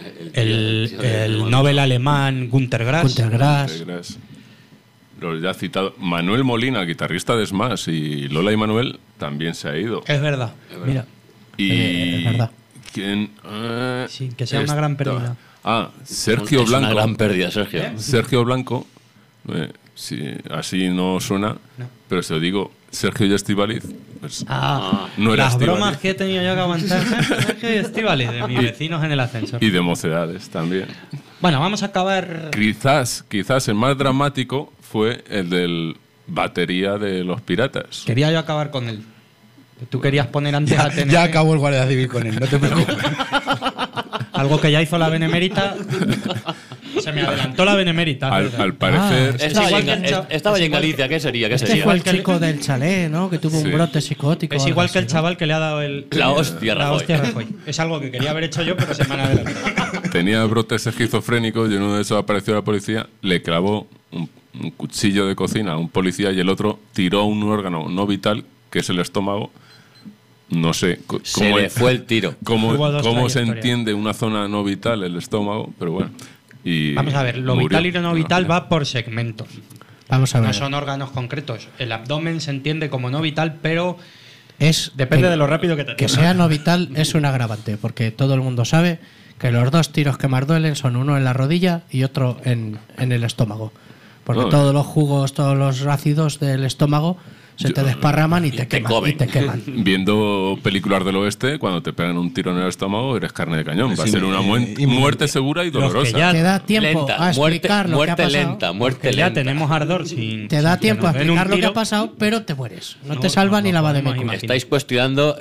el Nobel alemán Günter Grass. Los ya citados. Manuel Molina, guitarrista de Smash, y Lola y Manuel también se ha ido. Es verdad. Mira. Y es verdad. ¿Quién? Sí, que sea una gran pérdida. Sergio es Blanco. Una gran pérdida, Sergio. Sergio Blanco. Sí, así no suena, pero si os digo Sergio y Estíbaliz, pues no era las Estíbaliz. bromas que he tenido yo que aguantar Sergio y Estíbaliz, de mis vecinos en el ascensor. Y de Mocedades también. Bueno, vamos a acabar. Quizás el más dramático fue el del batería de Los Piratas. Quería yo acabar con él. Tú querías poner antes a TNT. Ya acabó el Guardia Civil con él, no te preocupes. Algo que ya hizo la Benemérita. Se me adelantó la Benemérita. Al parecer. Estaba ya en Galicia, ¿qué sería? Este fue el chico del chalet, ¿no? Que tuvo un brote psicótico. Es igual que el chaval que le ha dado la hostia Rajoy. Es algo que quería haber hecho yo, pero se me han adelantado. Tenía brotes esquizofrénicos y en uno de esos apareció la policía, le clavó un cuchillo de cocina a un policía y el otro tiró un órgano no vital, que es el estómago. No sé se le fue el tiro. ¿Cómo se entiende una zona no vital, el estómago? Pero bueno. Y vamos a ver, lo murió. vital y lo no vital va por segmentos. Vamos a ver. No son órganos concretos. El abdomen se entiende como no vital, pero depende de lo rápido que te Que sea no vital es un agravante, porque todo el mundo sabe que los dos tiros que más duelen son uno en la rodilla y otro en el estómago. Porque todos los jugos, todos los ácidos del estómago se te desparraman y te queman. Viendo películas del oeste, cuando te pegan un tiro en el estómago, eres carne de cañón. Va a ser una muerte segura y dolorosa. Te da tiempo a explicar lo que ha pasado. Muerte lenta. Ya tenemos ardor sin. Te da tiempo a explicar lo que ha pasado, pero te mueres. No te salva ni la va de médico. Estáis cuestionando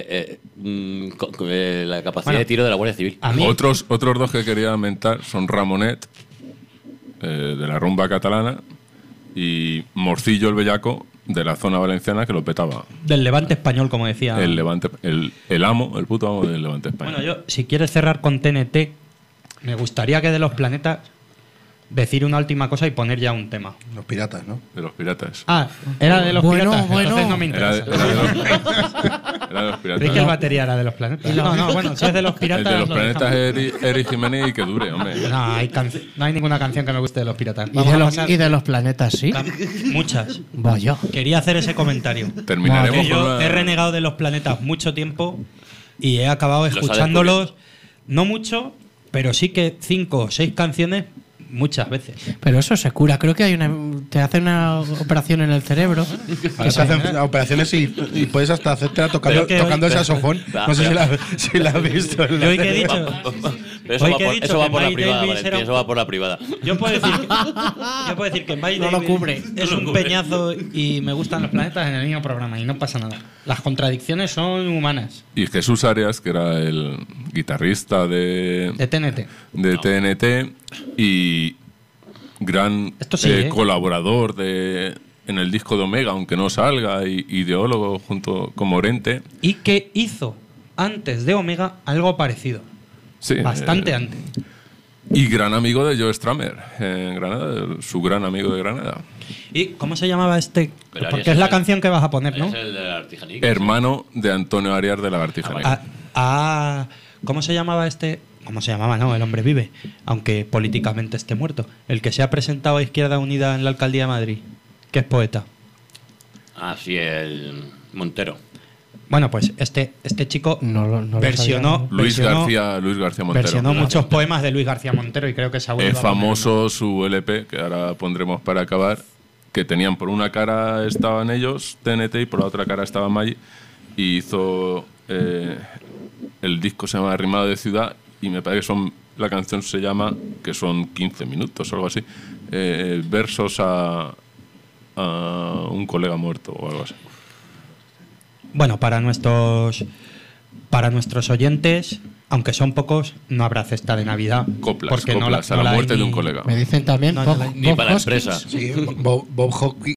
la capacidad de tiro de la Guardia Civil. Otros dos que quería mentar son Ramonet, de la rumba catalana, y Morcillo el Bellaco, de la zona valenciana, que lo petaba. Del Levante español, como decía. El Levante, el puto amo del Levante español. Bueno, yo, si quieres cerrar con TNT, me gustaría que de Los Planetas decir una última cosa y poner ya un tema. Los Piratas, ¿no? De Los Piratas. Era de Los Piratas. Bueno. Entonces no me interesa. Era de Los Piratas. Creí que el batería era de Los Planetas. Bueno, si es de Los Piratas. El de Los Planetas es Eric Jiménez y que dure, hombre. No hay ninguna canción que me guste de Los Piratas. Y de Los Planetas, sí. Muchas. Vaya. Quería hacer ese comentario. Terminaremos yo he renegado de Los Planetas mucho tiempo y he acabado escuchándolos, no mucho, pero sí que 5 o 6 canciones muchas veces. Pero eso se cura. Creo que te hacen una operación en el cerebro. Ahora te hacen operaciones y puedes hasta hacértela tocando el saxofón. No sé si la has visto. Yo hoy que he dicho. Pero eso va por la privada, Valentín, eso va por la privada. Yo puedo decir que Mike no lo cubre. Es un peñazo y me gustan los planetas en el mismo programa y no pasa nada. Las contradicciones son humanas. Y Jesús Arias, que era el guitarrista de TNT y gran colaborador en el disco de Omega, aunque no salga, y ideólogo junto con Morente. Y que hizo antes de Omega algo parecido. Sí, bastante antes. Y gran amigo de Joe Stramer en Granada, su gran amigo de Granada. ¿Y cómo se llamaba este? Porque es la canción que vas a poner, ¿no? Es el de Lagartijanica. Hermano de Antonio Arias de Lagartijanica. ¿Cómo se llamaba este? ¿Cómo se llamaba? No, el hombre vive, aunque políticamente esté muerto. El que se ha presentado a Izquierda Unida en la Alcaldía de Madrid, que es poeta. Ah, sí, el Montero. Bueno, pues este chico versionó Luis García Montero. Versionó muchos poemas de Luis García Montero y creo que se ha vuelto es famoso su LP, que ahora pondremos para acabar, que tenían por una cara estaban ellos, TNT, y por la otra cara estaba Maggi, y hizo el disco se llama Rimado de Ciudad, y me parece que la canción se llama, que son 15 minutos o algo así, versos a un colega muerto o algo así. Bueno, para nuestros oyentes, aunque son pocos, no habrá cesta de Navidad. Coplas a la muerte de un colega. Me dicen también ni para la empresa. Sí, Bob Hoskins,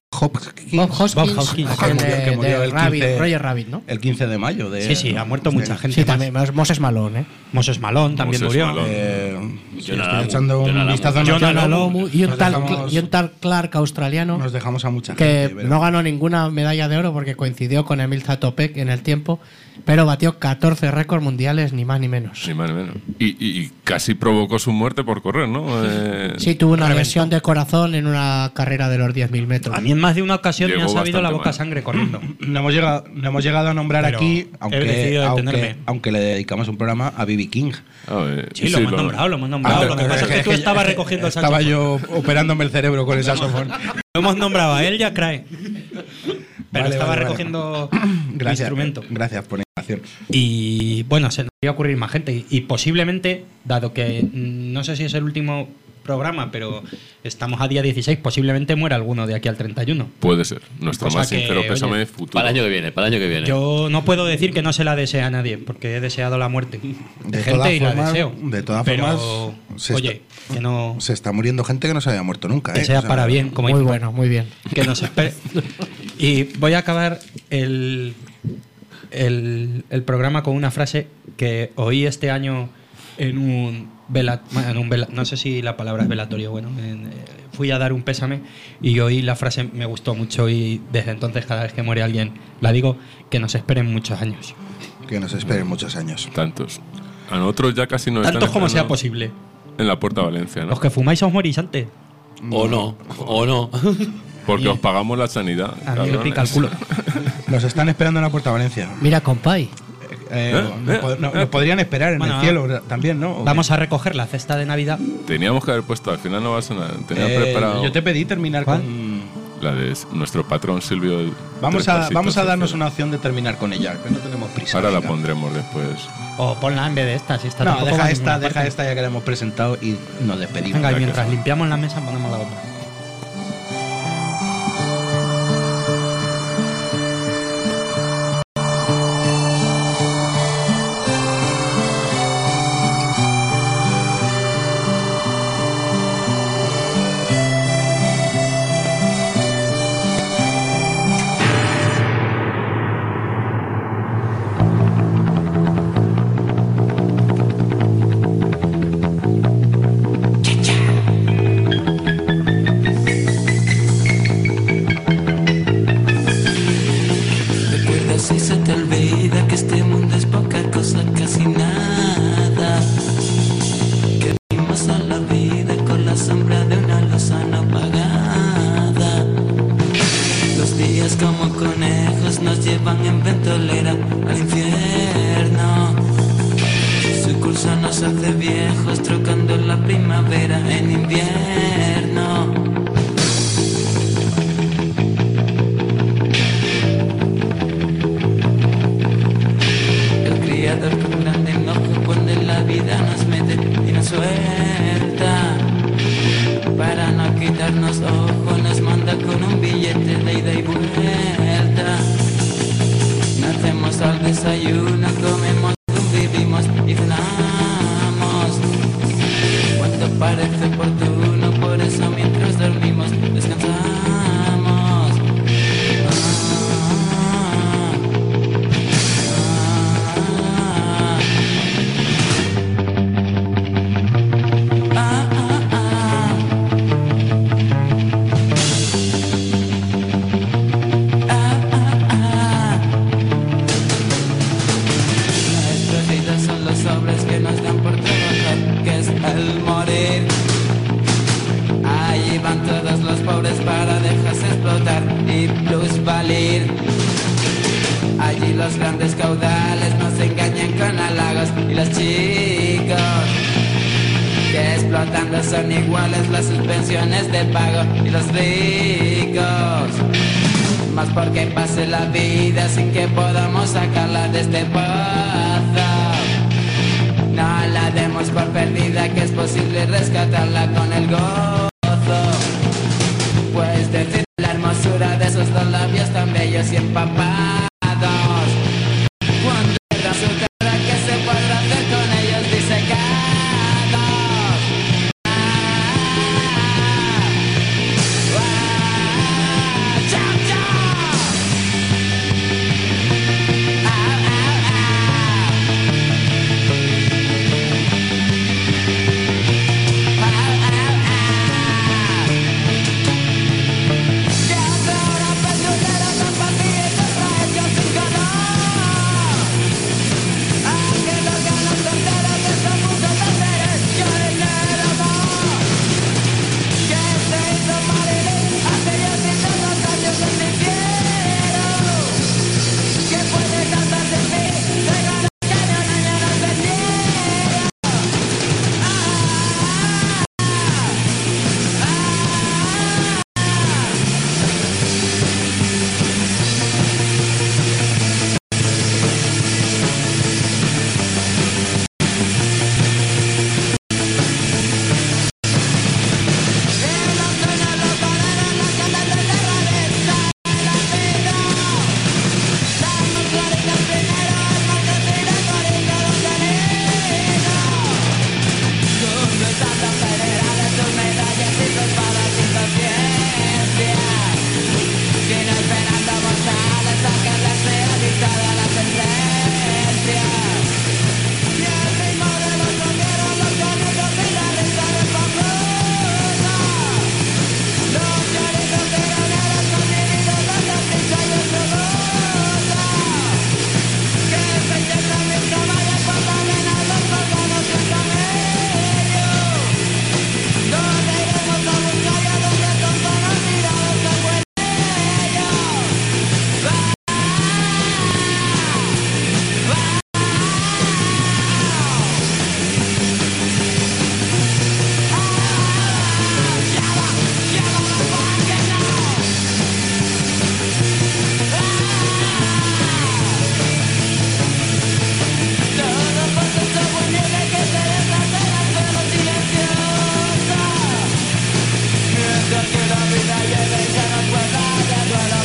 que murió el Roger Rabbit, ¿no? El 15 de mayo. Sí, ha muerto mucha gente. Sí, también Moses Malone, ¿eh? Moses Malone también murió. Estoy echando un vistazo a John Alomu y un tal Clark australiano. Nos dejamos a mucha gente. Que no ganó ninguna medalla de oro porque coincidió con Emil Zatopek en el tiempo, pero batió 14 récords mundiales, ni más ni menos. Ni más ni menos. Y casi provocó su muerte por correr, ¿no? Sí, tuvo una lesión de corazón en una carrera de los 10.000 metros. A mí en más de una ocasión me ha sabido la boca sangre corriendo. No hemos llegado a nombrar pero aquí, aunque le dedicamos un programa a B.B. King. Sí, lo hemos nombrado. Lo que pasa es que tú estabas recogiendo el saxofón. Estaba yo operándome el cerebro con el saxofón. Lo hemos nombrado a él y a Crae. Pero estaba recogiendo el instrumento. Gracias por la información. Y bueno, se nos iba a ocurrir más gente. Y posiblemente, dado que no sé si es el último programa, pero estamos a día 16, posiblemente muera alguno de aquí al 31. Puede ser. Nuestro más sincero pésame futuro. Para el año que viene. Yo no puedo decir que no se la desee a nadie, porque he deseado la muerte de gente y la deseo. De todas formas, que no se está muriendo gente que no se había muerto nunca. Que sea para bien, como muy bueno, muy bien. Que nos espere. Y voy a acabar el programa con una frase que oí este año en un no sé si la palabra es velatorio. Bueno, fui a dar un pésame y oí la frase, me gustó mucho, y desde entonces cada vez que muere alguien la digo: que nos esperen muchos años. Que nos esperen muchos años. Tantos. A nosotros ya casi nos tantos como sea posible. En la Puerta Valencia, ¿no? Los que fumáis os morís antes. O no. Porque os pagamos la sanidad. A mí me pica el culo. Nos están esperando en la Puerta Valencia. Mira, compay. Nos podrían esperar en el cielo también, ¿no? Vamos a recoger la cesta de Navidad. Teníamos que haber puesto, al final no va a sonar. Tenía preparado. Yo te pedí terminar con la de nuestro patrón Silvio. Vamos a darnos una opción de terminar con ella, que no tenemos prisa. Ahora la pondremos después. O ponla en vez de esta, si está. No, deja esta ya que la hemos presentado y nos despedimos. Venga, y mientras limpiamos la mesa ponemos la otra. de viejos trocando la primavera en invierno. El criador con grande enojo cuando en la vida nos mete y nos suelta. Para no quitarnos ojo nos manda con un billete de ida y vuelta. Nacemos al desayuno, comemos, vivimos y cenamos. Cuanto parece oportuno, por eso mientras dormimos descansamos. Allí los grandes caudales nos engañan con halagos y los chicos que explotando son iguales las suspensiones de pago y los ricos. Más porque pase la vida sin que podamos sacarla de este pozo. No la demos por perdida, que es posible rescatarla con el gozo. Pues decir la hermosura de esos dos labios tan bellos y empapados. Cuando resulta que se podrá hacer con ellos disecados. ¡Chao, chao!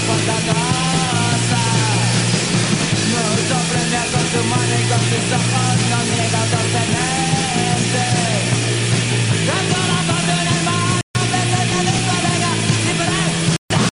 Con sus ojos